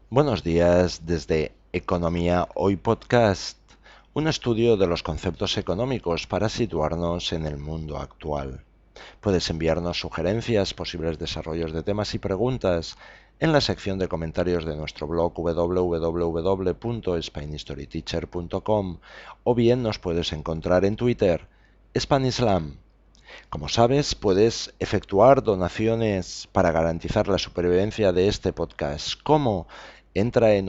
Buenos días desde Economía Hoy Podcast, un estudio de los conceptos económicos para situarnos en el mundo actual. Puedes enviarnos sugerencias, posibles desarrollos de temas y preguntas en la sección de comentarios de nuestro blog www.spainhistoryteacher.com o bien nos puedes encontrar en Twitter, Spanislam. Como sabes, puedes efectuar donaciones para garantizar la supervivencia de este podcast. ¿Cómo? Entra en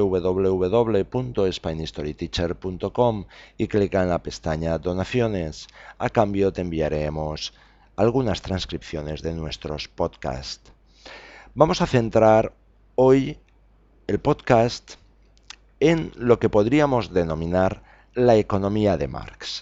www.spainhistoryteacher.com y clica en la pestaña Donaciones. A cambio te enviaremos algunas transcripciones de nuestros podcasts. Vamos a centrar hoy el podcast en lo que podríamos denominar la economía de Marx.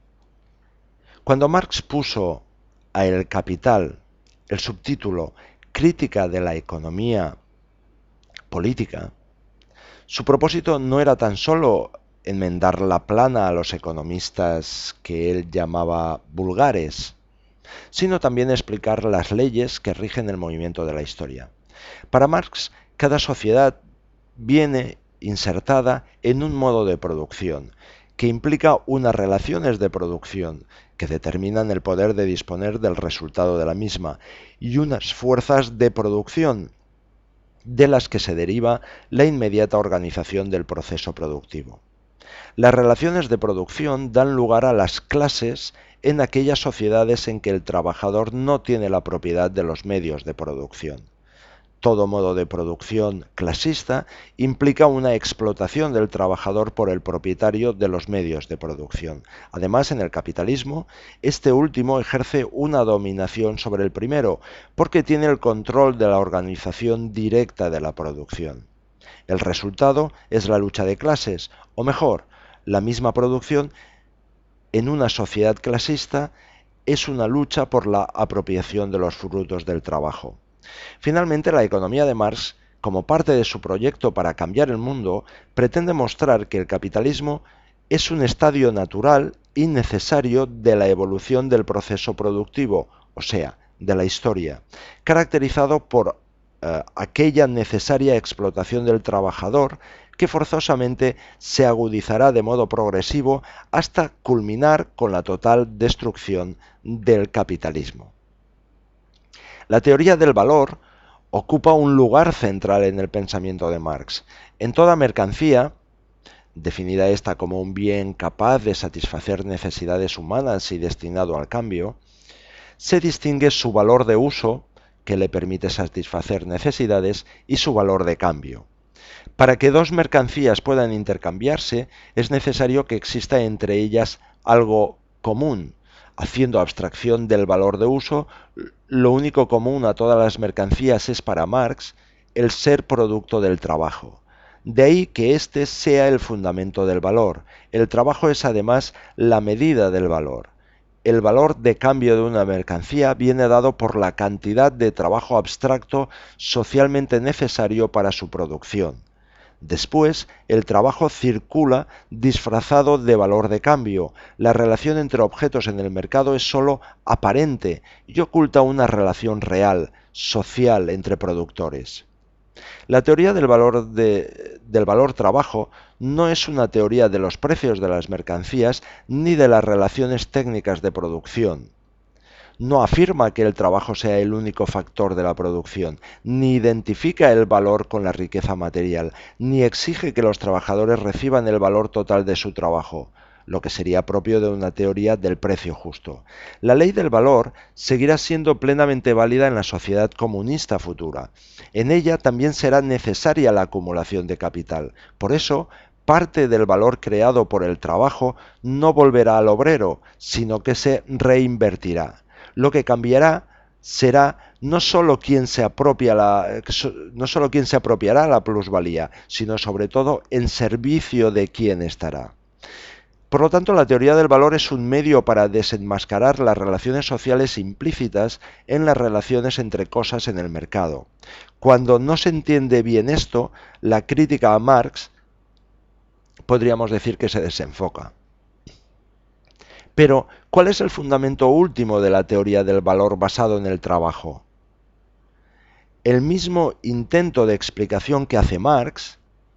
Cuando Marx puso a El Capital el subtítulo Crítica de la economía política, su propósito no era tan solo enmendar la plana a los economistas que él llamaba vulgares, sino también explicar las leyes que rigen el movimiento de la historia. Para Marx, cada sociedad viene insertada en un modo de producción, que implica unas relaciones de producción que determinan el poder de disponer del resultado de la misma y unas fuerzas de producción de las que se deriva la inmediata organización del proceso productivo. Las relaciones de producción dan lugar a las clases en aquellas sociedades en que el trabajador no tiene la propiedad de los medios de producción. Todo modo de producción clasista implica una explotación del trabajador por el propietario de los medios de producción. Además, en el capitalismo, este último ejerce una dominación sobre el primero, porque tiene el control de la organización directa de la producción. El resultado es la lucha de clases, o mejor, la misma producción en una sociedad clasista es una lucha por la apropiación de los frutos del trabajo. Finalmente, la economía de Marx, como parte de su proyecto para cambiar el mundo, pretende mostrar que el capitalismo es un estadio natural y necesario de la evolución del proceso productivo, o sea, de la historia, caracterizado por aquella necesaria explotación del trabajador que forzosamente se agudizará de modo progresivo hasta culminar con la total destrucción del capitalismo. La teoría del valor ocupa un lugar central en el pensamiento de Marx. En toda mercancía, definida esta como un bien capaz de satisfacer necesidades humanas y destinado al cambio, se distingue su valor de uso, que le permite satisfacer necesidades, y su valor de cambio. Para que dos mercancías puedan intercambiarse, es necesario que exista entre ellas algo común. Haciendo abstracción del valor de uso, lo único común a todas las mercancías es para Marx el ser producto del trabajo. De ahí que este sea el fundamento del valor. El trabajo es además la medida del valor. El valor de cambio de una mercancía viene dado por la cantidad de trabajo abstracto socialmente necesario para su producción. Después, el trabajo circula disfrazado de valor de cambio. La relación entre objetos en el mercado es sólo aparente y oculta una relación real, social, entre productores. La teoría del valor trabajo no es una teoría de los precios de las mercancías ni de las relaciones técnicas de producción. No afirma que el trabajo sea el único factor de la producción, ni identifica el valor con la riqueza material, ni exige que los trabajadores reciban el valor total de su trabajo, lo que sería propio de una teoría del precio justo. La ley del valor seguirá siendo plenamente válida en la sociedad comunista futura. En ella también será necesaria la acumulación de capital. Por eso, parte del valor creado por el trabajo no volverá al obrero, sino que se reinvertirá. Lo que cambiará será no solo quien se apropiará la plusvalía, sino sobre todo en servicio de quien estará. Por lo tanto, la teoría del valor es un medio para desenmascarar las relaciones sociales implícitas en las relaciones entre cosas en el mercado. Cuando no se entiende bien esto, la crítica a Marx podríamos decir que se desenfoca. Pero, ¿cuál es el fundamento último de la teoría del valor basado en el trabajo? el mismo intento de explicación que hace Marx,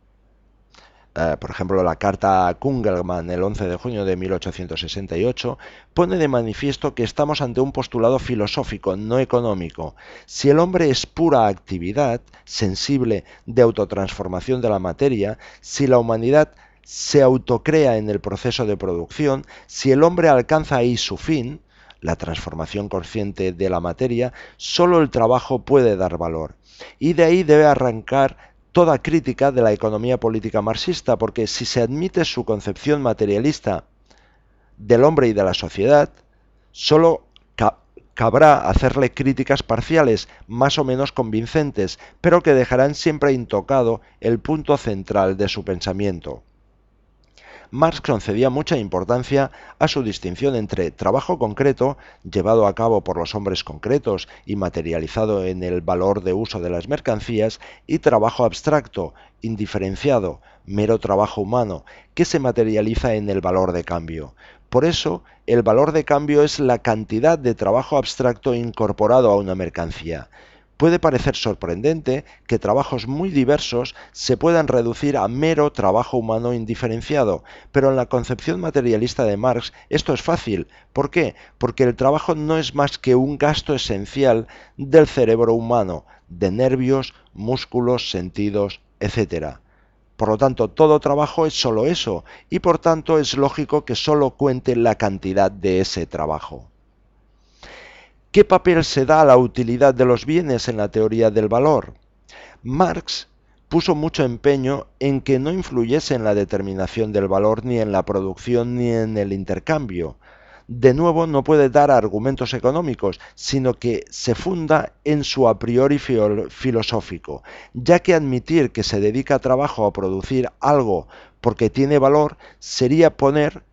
por ejemplo, la carta a Kungelmann el 11 de junio de 1868 pone de manifiesto que estamos ante un postulado filosófico, no económico. Si el hombre es pura actividad, sensible de autotransformación de la materia, si la humanidad se autocrea en el proceso de producción, si el hombre alcanza ahí su fin, la transformación consciente de la materia, solo el trabajo puede dar valor. Y de ahí debe arrancar toda crítica de la economía política marxista, porque si se admite su concepción materialista del hombre y de la sociedad, solo cabrá hacerle críticas parciales, más o menos convincentes, pero que dejarán siempre intocado el punto central de su pensamiento. Marx concedía mucha importancia a su distinción entre trabajo concreto, llevado a cabo por los hombres concretos y materializado en el valor de uso de las mercancías, y trabajo abstracto, indiferenciado, mero trabajo humano, que se materializa en el valor de cambio. Por eso, el valor de cambio es la cantidad de trabajo abstracto incorporado a una mercancía. Puede parecer sorprendente que trabajos muy diversos se puedan reducir a mero trabajo humano indiferenciado, pero en la concepción materialista de Marx esto es fácil. ¿Por qué? Porque el trabajo no es más que un gasto esencial del cerebro humano, de nervios, músculos, sentidos, etc. Por lo tanto, todo trabajo es solo eso, y por tanto es lógico que solo cuente la cantidad de ese trabajo. ¿Qué papel se da a la utilidad de los bienes en la teoría del valor? Marx puso mucho empeño en que no influyese en la determinación del valor ni en la producción ni en el intercambio. De nuevo, no puede dar argumentos económicos, sino que se funda en su a priori filosófico, ya que admitir que se dedica trabajo a producir algo porque tiene valor sería poner,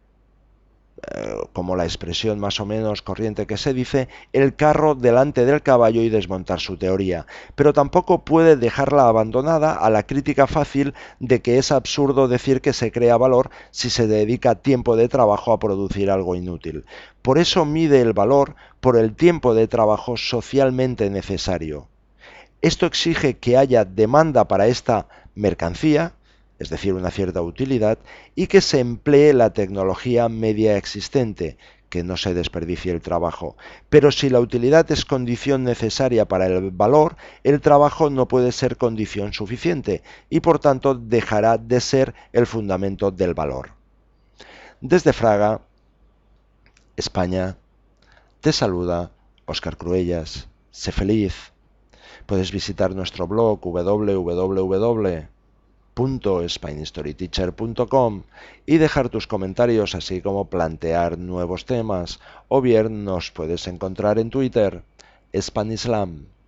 como la expresión más o menos corriente que se dice, el carro delante del caballo y desmontar su teoría, pero tampoco puede dejarla abandonada a la crítica fácil de que es absurdo decir que se crea valor si se dedica tiempo de trabajo a producir algo inútil. Por eso mide el valor por el tiempo de trabajo socialmente necesario. Esto exige que haya demanda para esta mercancía, es decir, una cierta utilidad, y que se emplee la tecnología media existente, que no se desperdicie el trabajo. Pero si la utilidad es condición necesaria para el valor, el trabajo no puede ser condición suficiente, y por tanto dejará de ser el fundamento del valor. Desde Fraga, España, te saluda Óscar Cruellas. Sé feliz. Puedes visitar nuestro blog www.spainhistoryteacher.com y dejar tus comentarios, así como plantear nuevos temas, o bien nos puedes encontrar en Twitter, Spanislam.